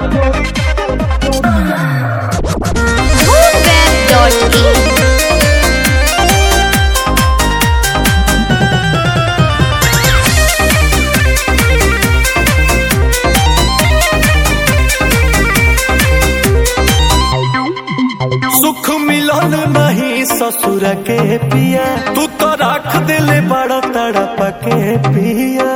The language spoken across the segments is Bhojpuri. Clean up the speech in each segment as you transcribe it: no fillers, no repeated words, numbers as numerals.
सुख मिलन नहीं ससुर के पिया, तू तो रख दिले बड़ा तड़प के पिया।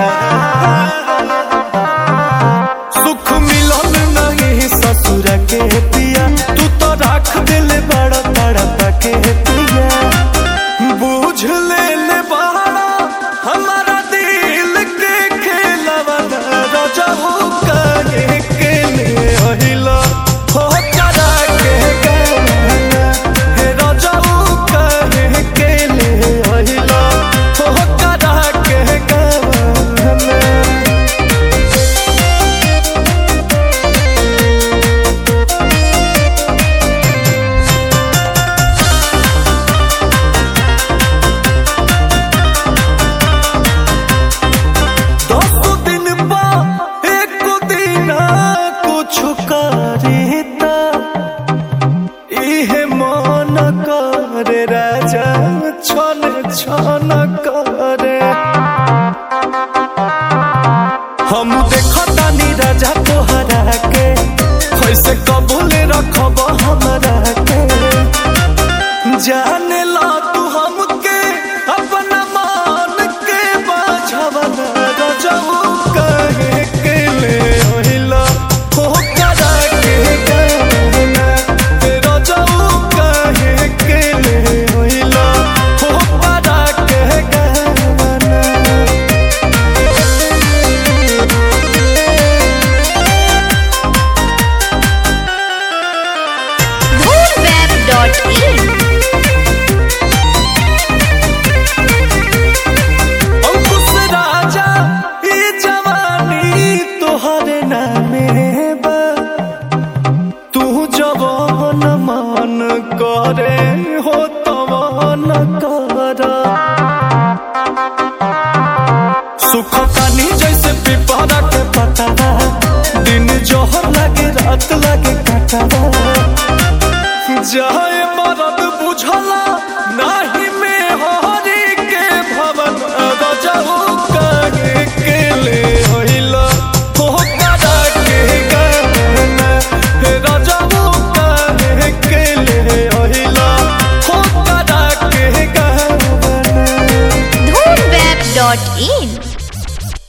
सुख मिलन नहीं ससुर के पिया, तू तो रख दिले बड़ा तड़प के पिया। बुझ ले बड़ा हमारा दिल के खेलवा राजा हो कहे के ले अहिला हो करा के गाना हे राजा हो कहे के ले अहिला हो करा के गाना। करे राजा छन छन करे हम देखतानी राजा तोहरा के, कैसे कबूल रखब हमरा के। जाने ला तू हमके अपना मान के बाझवन राजा कहे के ले अहिला हो करा के गाना हे राजा कहे के ले अहिला हो करा के गाना। Web.in अंकुश राजा ई जवानी तोहरे नामे बा, तू जवान मन करे हो तवान कर। सुख तानी जैसे पिपरा के पतरा, दिन जोहर लागे रात लागे कटरा। जाए मरद बुझला नाही में हरी के भवन राजा कहे के ले अहिला हो करा के गाना हे राजा कहे के ले अहिला हो करा के गाना। Web.in